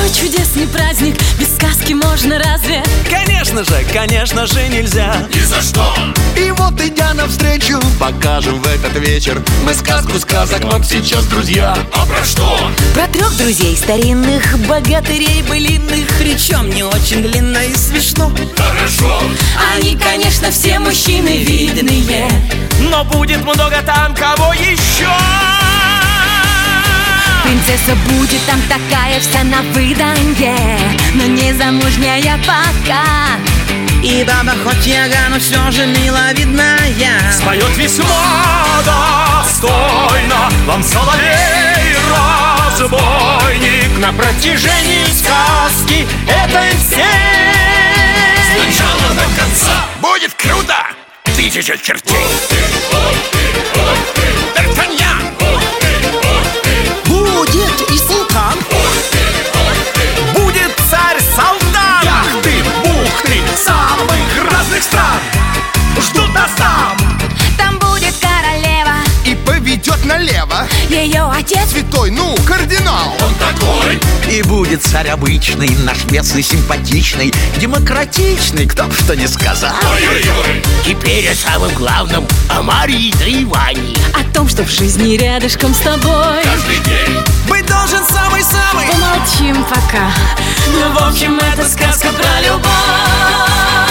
чудесный праздник, без сказки можно разве? Конечно же нельзя. Ни за что. И вот, идя навстречу, покажем в этот вечер мы сказку сказок вам сейчас, друзья. А про что? Про 3 друзей старинных, богатырей былинных. Причем не очень длинно и смешно. Хорошо. Они, конечно, все мужчины видные, но будет много там кого еще. Принцесса будет там такая вся на выданье, но не замужняя пока. И баба хоть яга, но все же миловидная. Споет весьма достойно вам соловей-разбойник На протяжении сказки этой всей с начала до конца. Будет круто! 1000 чертей! Д'Артаньян! будет и султан. Будет царь-солдат! Яхты-бухты самых разных стран ждут нас там! Там будет королева, И поведет налево ее отец. святой, ну, кардинал. Он такой! И будет царь обычный, наш местный симпатичный, демократичный, кто б что ни сказал. Ой-ой-ой! Теперь о самом главном, о Марии да Иване. О том, что в жизни рядышком с тобой. Каждый день Быть должен самый-самый. Помолчим пока. Ну, в общем, это сказка про любовь.